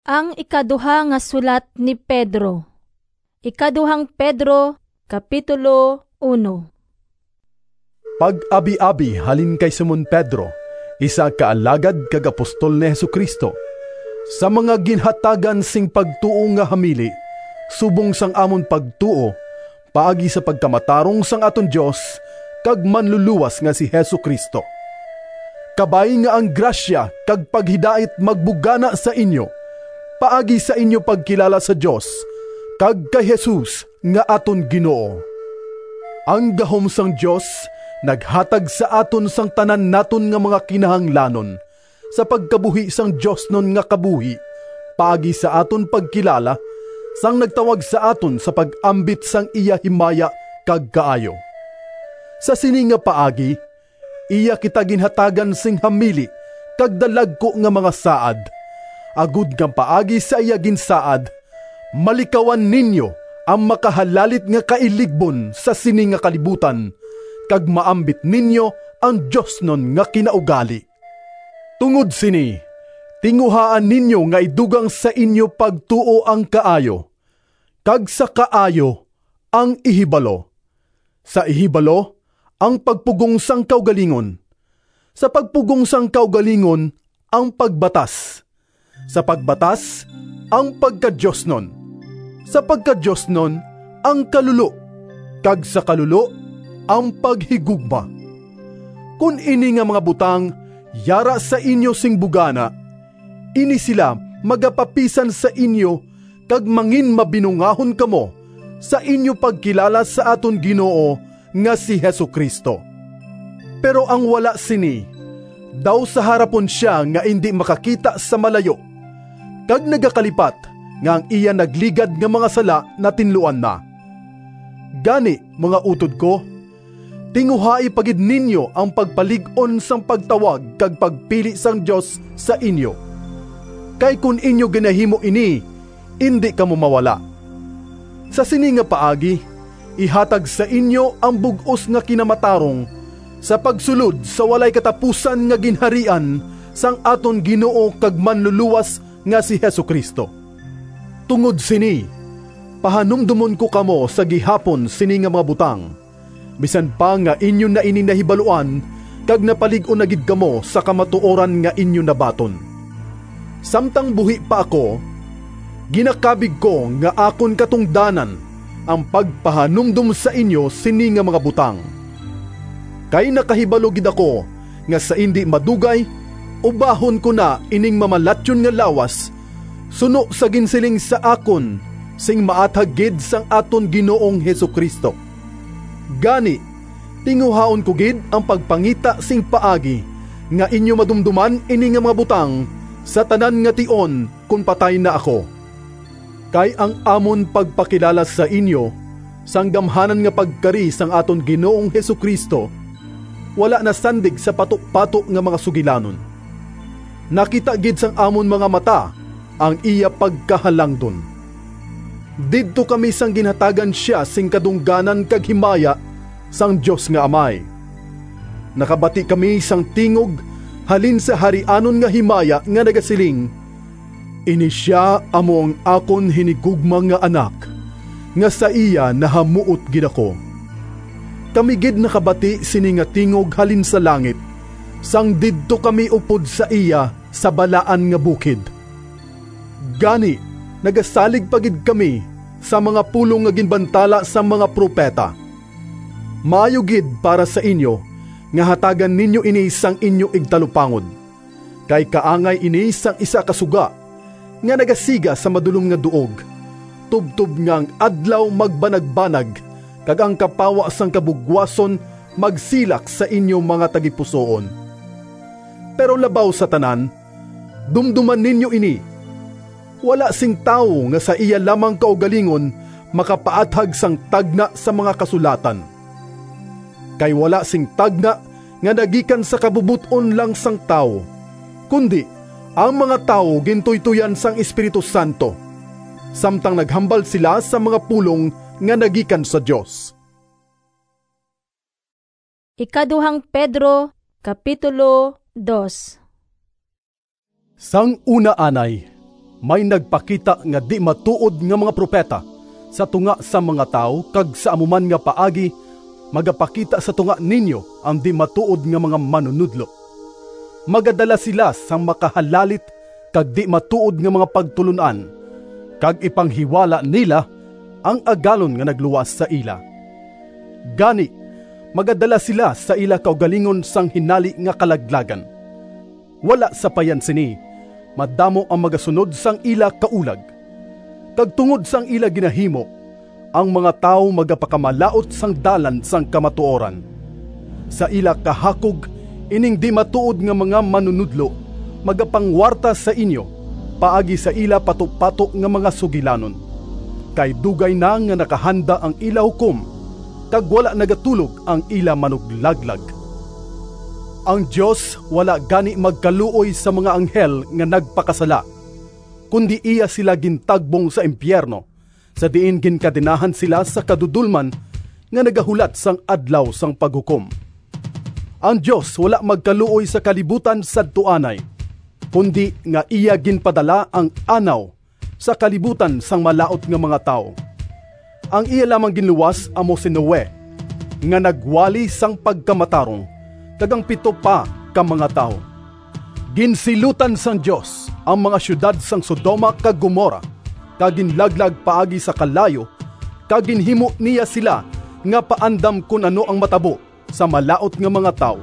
Ang ikaduha nga sulat ni Pedro. Ikaduhang Pedro, Kapitulo 1. Pag-abi-abi halin kay Simon Pedro, isa kaalagad kag apostol ni Hesukristo, sa mga ginhatagan sing pagtuo nga hamili, subong sang amon pagtuo, paagi sa pagkamatarong sang aton Dios kag manluluwas nga si Hesukristo. Kabay nga ang grasya kag paghidait magbugana sa inyo, paagi sa inyo pagkilala sa Dios kag kay Jesus nga aton Ginoo. Ang gahom sang Dios naghatag sa aton sang tanan naton nga mga kinahanglanon sa pagkabuhi sang Dios non nga kabuhi, paagi sa aton pagkilala sang nagtawag sa aton sa pag-ambit sang iya himaya kag kaayo. Sa sini nga paagi, iya kita ginhatagan sing hamili kag dalagko nga mga saad. Agud nga paagi sa iya ginsaad, malikawan ninyo ang makahalalit nga kailigbon sa sini nga kalibutan, kag maambit ninyo ang Diyos non nga kinaugali. Tungod sini, tinguhaan ninyo nga idugang sa inyo pagtuo ang kaayo, kag sa kaayo ang ihibalo. Sa ihibalo, ang pagpugong sang kaugalingon. Sa pagpugong sang kaugalingon, ang pagbatas. Sa pagbatas, ang pagkadyosnon. Sa pagkadyosnon, ang kalulo. Kag sa kalulo, ang paghigugma. Kung ini nga mga butang, yara sa inyo sing bugana, ini sila magapapisan sa inyo kag mangin mabinungahon kamo sa inyo pagkilala sa aton Ginoo nga si Hesukristo. Pero ang wala sini, daw sa harapon siya nga hindi makakita sa malayo, kag nagakalipat nga ang iya nagligad nga mga sala na tinluan na. Gani, mga utod ko, tinguhai pagid ninyo ang pagpalig-on sang pagtawag kag pagpili sang Dios sa inyo. Kay kun inyo ginahimo ini, hindi kamo mawala. Sa sini nga paagi, ihatag sa inyo ang bug-os nga kinamatarong sa pagsulod sa walay katapusan nga ginharian sang aton Ginoo kag manluluwas nga si Hesukristo. Tungod sini, pahanumdumon ko kamo sa gihapon sini nga mga butang, bisan pa nga inyo na ini nahibaluan kag napalig-on na gid kamo sa kamatuoran nga inyo nabaton. Samtang buhi pa ako, ginakabig ko nga akon katungdanan ang pagpahanumdum sa inyo sini nga mga butang. Kay nakahibalo gid ako nga sa indi madugay, ubahon ko na ining mamalatyon nga lawas, suno sa ginsiling sa akon sing maathag gid sang aton Ginoong Hesukristo. Gani, tinguhaon ko gid ang pagpangita sing paagi nga inyo madumduman ini nga mga butang sa tanan nga tion kung patay na ako. Kay ang amon pagpakilala sa inyo sang gamhanan nga pagkari sang aton Ginoong Hesukristo, wala na sandig sa patok-patok nga mga sugilanon. Nakita gid sang amon mga mata ang iya pagkahalangdon. Didto kami sang ginhatagan siya sing kadungganan kag himaya sang Dios nga Amay. Nakabati kami sang tingog halin sa harianon nga himaya nga nagasiling, ini siya amo ang akon hinigugma nga anak, nga sa iya nahamuot gid ako. Kami gid nakabati sini nga tingog halin sa langit, sang didto kami upod sa iya sa balaan nga bukid. Gani, nagasalig pagid kami sa mga pulong nga ginbantala sa mga propeta. Maayo gid para sa inyo nga hatagan ninyo ini sang inyo igtalupangod, kay kaangay ini sang isa kasuga nga nagasiga sa madulom nga duog, tubtob nga ang adlaw magbanag-banag, kag ang kapawa sang kabugwason magsilak sa inyong mga tagipusoon. Pero labaw sa tanan, dumduman ninyo ini, wala sing tawo nga sa iya lamang kaugalingon makapaathag sang tagna sa mga kasulatan. Kay wala sing tagna nga nagikan sa kabubuton lang sang tawo, kundi ang mga tao gintuy-tuyan sang Espiritu Santo, samtang naghambal sila sa mga pulong nga nagikan sa Dios. Ikaduhang Pedro, Kapitulo 2. Sang una anay, may nagpakita nga di matuod nga mga propeta sa tunga sa mga tao kag sa amuman nga paagi magapakita sa tunga ninyo ang di matuod nga mga manunudlo. Magadala sila sang makahalalit kag di matuod nga mga pagtulunan kag ipanghiwala nila ang agalon nga nagluwas sa ila. Gani, magadala sila sa ila kaugalingon sang hinali nga kalaglagan. Wala sa payan sini, madamo ang magasunod sang ila kaulag. Kag tungod sang ila ginahimo, ang mga tao magapakamalaot sang dalan sang kamatuoran. Sa ila kahakog, ining di matuod nga mga manunudlo, magapangwarta sa inyo, paagi sa ila pato-pato nga mga sugilanon. Kay dugay na nga nakahanda ang ila hukom, kag wala nagatulog ang ila manuglaglag. Ang Diyos wala gani magkaluoy sa mga anghel nga nagpakasala, kundi iya sila gintagbong sa impyerno, sa diin ginkadinahan sila sa kadudulman nga nagahulat sang adlaw sang paghukom. Ang Diyos wala magkaluoy sa kalibutan sadtuanay, kundi nga iya ginpadala ang anaw sa kalibutan sang malaot nga mga tao. Ang iya lamang ginluwas amo si Noe, nga nagwali sang pagkamatarong, kagang 7 pa ka mga tao. Ginsilutan sang Diyos ang mga syudad sang Sodoma kag Gomora, kag ginlaglag paagi sa kalayo, kag ginhimo niya sila nga paandam kun ano ang matabo sa malaot nga mga tao.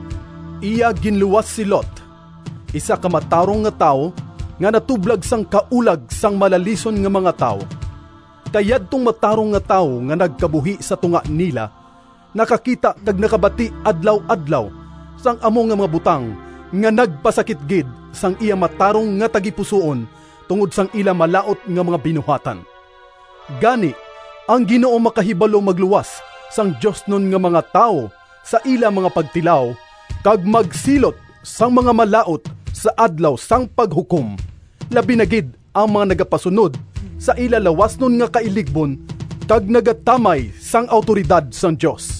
Iya ginluwas si Lot, isa ka matarong nga tao nga natublag sang kaulag sang malalison nga mga tao. Kayad tong matarong nga tao nga nagkabuhi sa tunga nila, nakakita kag nakabati adlaw-adlaw sang amo nga mga butang nga nagpasakit gid sang iya matarong nga tagipusoon tungod sang ila malaot nga mga binuhatan. Gani, ang Ginoo makahibalo magluwas sang Dios nun nga mga tao sa ila mga pagtilaw kag magsilot sang mga malaot sa adlaw sang paghukom, labi na gid ang mga nagapasunod sa ila lawas nun nga kailigbon kag nagatamay sang awtoridad sang Dios.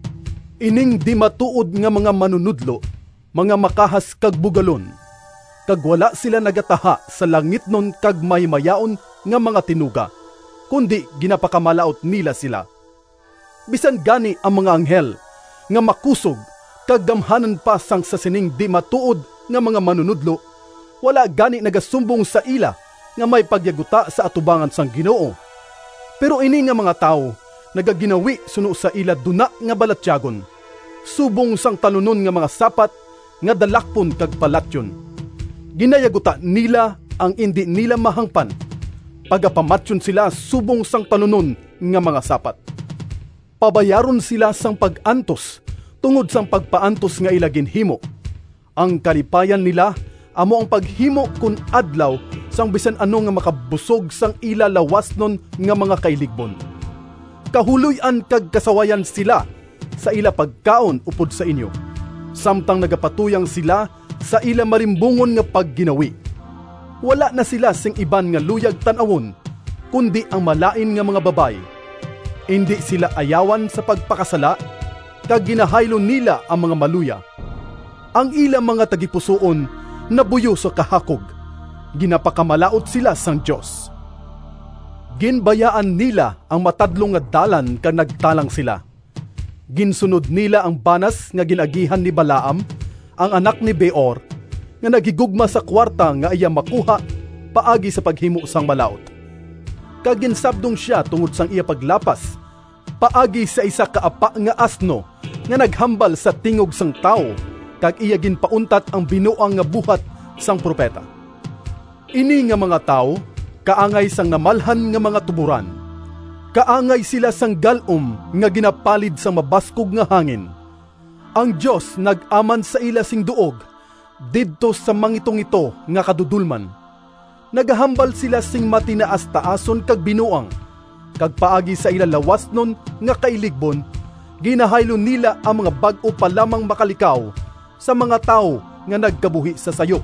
Ining di matuod nga mga manunudlo, mga makahas kag bugalon, kag wala sila nagataha sa langit nun kag maymayaon nga mga tinuga, kundi ginapakamalaot nila sila. Bisan gani ang mga anghel nga makusog kag gamhanan pa sang sa sining di matuod nga mga manunudlo, wala gani nagasumbong sa ila nga may pagyaguta sa atubangan sang Ginoo. Pero ini nga mga tao nagaginawi suno sa ila duna nga balatyagon, subong sang talunon nga mga sapat nga dalakpon kag palatyon. Ginayaguta nila ang indi nila mahangpan, pagapamatyon sila subong sang talunon nga mga sapat. Pabayaron sila sang pag-antos tungod sang pagpaantos nga ila ginhimo. Ang kalipayan nila amo ang paghimo kun adlaw sang bisan ano nga makabusog sang ila lawas nun nga mga kailigbon. Kahuloy-an kag kasawayan sila sa ila pagkaon upod sa inyo, samtang nagapatuyang sila sa ila marimbungon nga pagginawi. Wala na sila sing iban nga luyag tan-awon, kundi ang malain nga mga babay. Hindi sila ayawan sa pagpakasala, kag ginahaylo nila ang mga maluya. Ang ila mga tagipusoon nabuyo sa kahakog, ginapakamalaot sila sang Diyos. Ginbayaan nila ang matadlong nga dalan kag nagtalang sila. Ginsunod nila ang banas nga ginagihan ni Balaam, ang anak ni Beor, nga nagigugma sa kwarta nga iya makuha paagi sa paghimo sang malaot. Kag ginsabdong siya tungod sang iya paglapas, paagi sa isa kaapa nga asno nga naghambal sa tingog sang tao, kag iya ginpauntat ang binuang nga buhat sang propeta. Ini nga mga tao, kaangay sang namalhan nga mga tuburan. Kaangay sila sang galom nga ginapalid sa mabaskog nga hangin. Ang Diyos nag-aman sa ila sing duog, didto sa mangitong ito nga kadudulman. Nagahambal sila sing matinaas-taason kag binuang, kag paagi sa ila lawas nun nga kailigbon, ginahaylo nila ang mga bag-o pa lamang makalikaw sa mga tao nga nagkabuhi sa sayop.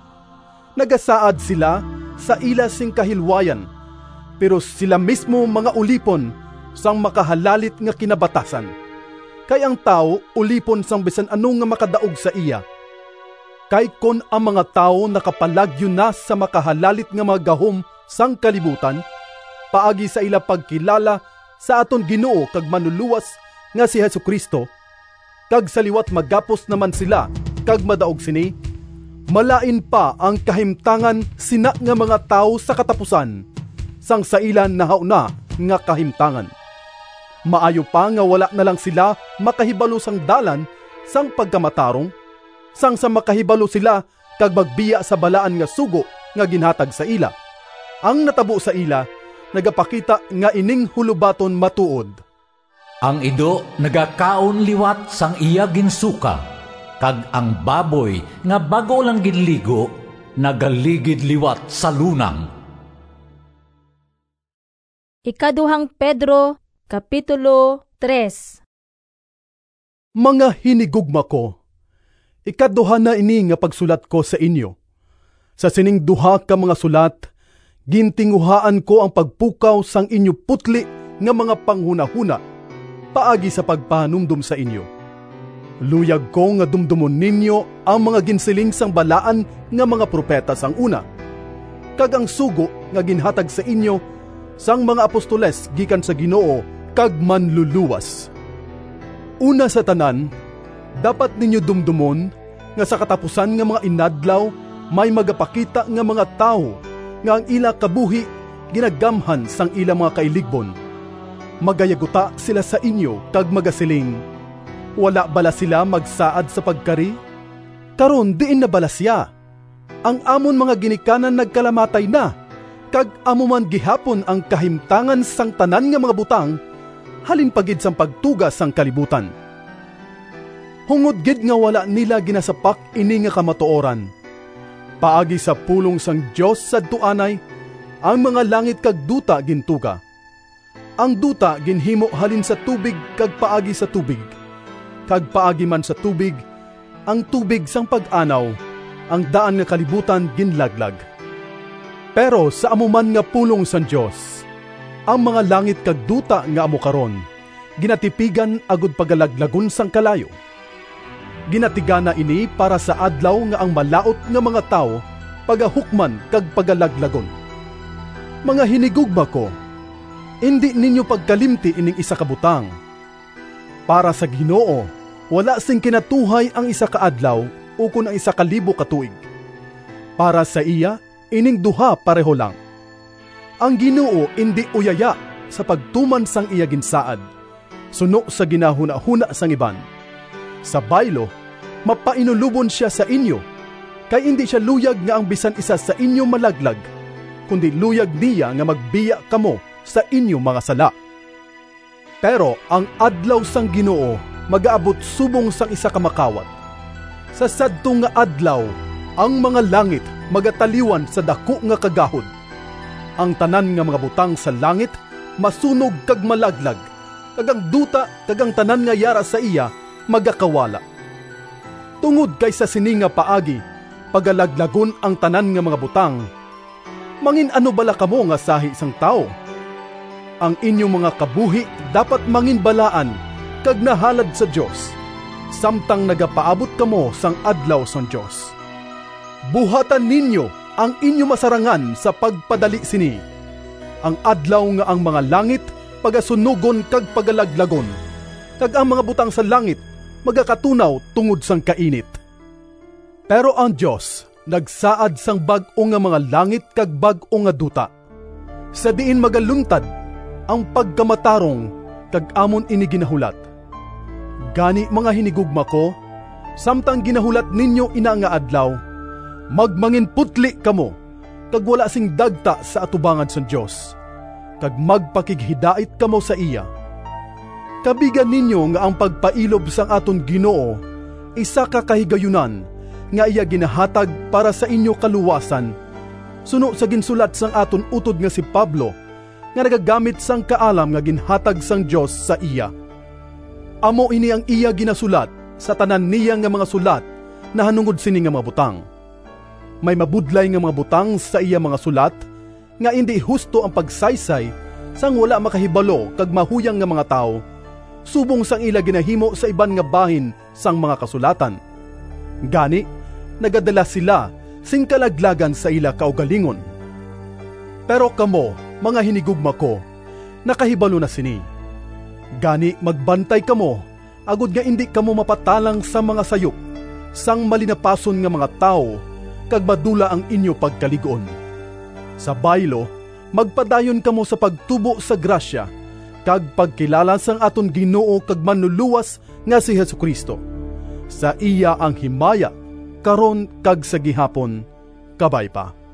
Nagasaad sila sa ila sing kahilwayan, pero sila mismo mga ulipon sang makahalalit nga kinabatasan. Kay ang tao ulipon sang bisan anong nga makadaog sa iya. Kay kon ang mga tao nakapalagyo na sa makahalalit nga mga gahom sang kalibutan, paagi sa ila pagkilala sa aton Ginoo kag manluluwas nga si Hesukristo, kag saliwat magapos naman sila kag madaog sini, malain pa ang kahimtangan sina nga mga tao sa katapusan, sang sa ilan nahauna nga kahimtangan. Maayo pa nga wala na lang sila makahibalo sang dalan sang pagkamatarong, sang sa makahibalo sila kag magbiya sa balaan nga sugo nga ginhatag sa ila. Ang natabo sa ila, nagapakita nga ining hulubaton matuod. Ang ido nagakaon liwat sang iya ginsuka, kag ang baboy nga bago lang ginligo, nagaligid liwat sa lunang. Ikaduhang Pedro, Kapitulo 3. Mga hinigugma ko, ikaduha na ini nga pagsulat ko sa inyo. Sa sining duha ka mga sulat, gintinguhaan ko ang pagpukaw sang inyo putli nga mga panghunahuna, paagi sa pagpahanumdum sa inyo. Luyag ko nga dumdumon ninyo ang mga ginsiling sang balaan nga mga propeta sang una, kag ang sugo nga ginhatag sa inyo sang mga apostoles gikan sa Ginoo kag manluluwas. Una sa tanan, dapat ninyo dumdumon nga sa katapusan nga mga inadlaw may magapakita nga mga tao nga ang ila kabuhi ginagamhan sang ila mga kailigbon. Magayaguta sila sa inyo kag magasiling, wala bala sila magsaad sa pagkari? Karon diin na bala siya. Ang amon mga ginikanan nagkalamatay na, kag amuman gihapon ang kahimtangan sang tanan nga mga butang, halin pagid sang pagtugas sang kalibutan. Hungod gid nga wala nila ginasapak ini nga kamatuoran. Paagi sa pulong sang Dios sadto anay, ang mga langit kag duta gintuga. Ang duta ginhimo halin sa tubig kag paagi sa tubig. Kag paagi man sa tubig, ang tubig sang pag-anaw, ang daan nga kalibutan ginlaglag. Pero sa amuman nga pulong sang Dios, ang mga langit kag duta nga amo karon, ginatipigan agud pagalaglagon sang kalayo. Ginatigana ini para sa adlaw nga ang malaot nga mga tao pagahukman kag pagalaglagon. Mga hinigugma ko, hindi ninyo pagkalimti ining isa ka butang. Para sa Ginoo, wala sing kinatuhay ang isa ka adlaw o kun ang 1,000 ka tuig. Para sa iya, ining duha pareho lang. Ang Ginoo indi uyaya sa pagtuman sang iya ginsaad, suno sa ginahuna-huna sang iban. Sa baylo, mapainulubon siya sa inyo, kay hindi siya luyag nga ang bisan isa sa inyo malaglag, kundi luyag niya nga magbiya kamo sa inyo mga sala. Pero ang adlaw sang Ginoo magaabot subong sang isa ka makawat. Sa sadto nga adlaw, ang mga langit magataliwan sa dako nga kagahod. Ang tanan nga mga butang sa langit masunog kag malaglag, kag ang duta kag ang tanan nga yara sa iya magakawala. Tungod kay sa sini nga paagi, pagalaglagon ang tanan nga mga butang, mangin ano bala kamo nga sahi sang tao? Ang inyong mga kabuhi dapat mangin balaan kag nahalad sa Dios, samtang nagapaabot kamo sang adlaw sang Dios. Buhatan ninyo ang inyong masarangan sa pagpadali sini. Ang adlaw nga ang mga langit pagasunugon kag pagalaglagon, kag ang mga butang sa langit magakatunaw tungod sang kainit. Pero ang Dios nagsaad sang bag-o nga mga langit kag bag-o nga duta. Sa diin magaluntad ang pagkamatarong kag amon ini ginahulat. Gani mga hinigugma ko, samtang ginahulat ninyo ina nga adlaw, magmangin putli kamo, kag wala sing dagta sa atubangan sa Dios, kag magpakighidait kamo sa iya. Kabigan ninyo nga ang pagpailob sang aton Ginoo, isa ka kahigayunan, nga iya ginahatag para sa inyo kaluwasan, suno sa ginsulat sang aton utod nga si Pablo, nga nagagamit sang kaalam nga ginhatag sang Dios sa iya. Amo ini ang iya ginasulat sa tanan niya nga mga sulat na hanungod sini nga mga butang. May mabudlay nga mga butang sa iya mga sulat, nga hindi husto ang pagsaysay sang wala makahibalo kag mahuyang nga mga tao, subong sang ila ginahimo sa iban nga bahin sang mga kasulatan. Gani, nagadala sila sing kalaglagan sa ila kaugalingon. Pero kamo, mga hinigugma ko, nakahibalo na sini. Gani magbantay kamo, agud nga indi kamo mapatalang sa mga sayop, sang malinapason nga mga tao, kag madula ang inyo pagkaligoon. Sa baylo, magpadayon kamo sa pagtubo sa grasya, kag pagkilala sang aton Ginoo kag manluluwas nga si Jesucristo. Sa iya ang himaya, karon kag sa gihapon, kabay pa.